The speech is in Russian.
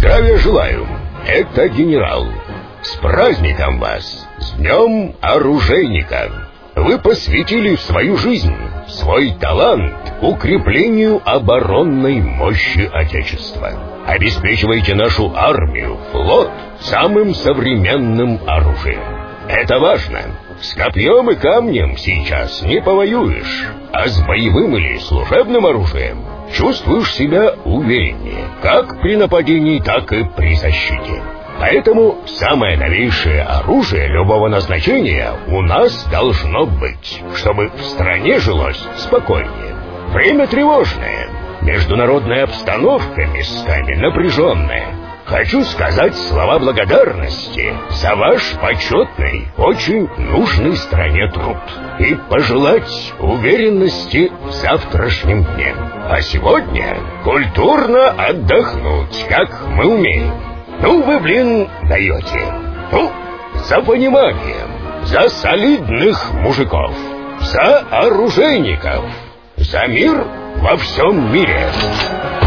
Здравия желаю. Это генерал. С праздником вас! С Днем Оружейника! Вы посвятили свою жизнь, свой талант укреплению оборонной мощи Отечества. Обеспечиваете нашу армию, флот самым современным оружием. Это важно. С копьем и камнем сейчас не повоюешь, а с боевым или служебным оружием чувствуешь себя увереннее, как при нападении, так и при защите. Поэтому самое новейшее оружие любого назначения у нас должно быть, чтобы в стране жилось спокойнее. Время тревожное, международная обстановка местами напряженная. Хочу сказать слова благодарности за ваш почетный, очень нужный стране труд и пожелать уверенности в завтрашнем дне. А сегодня культурно отдохнуть, как мы умеем. Ну вы, даете. Ну, за понимание, за солидных мужиков, за оружейников, за мир во всем мире.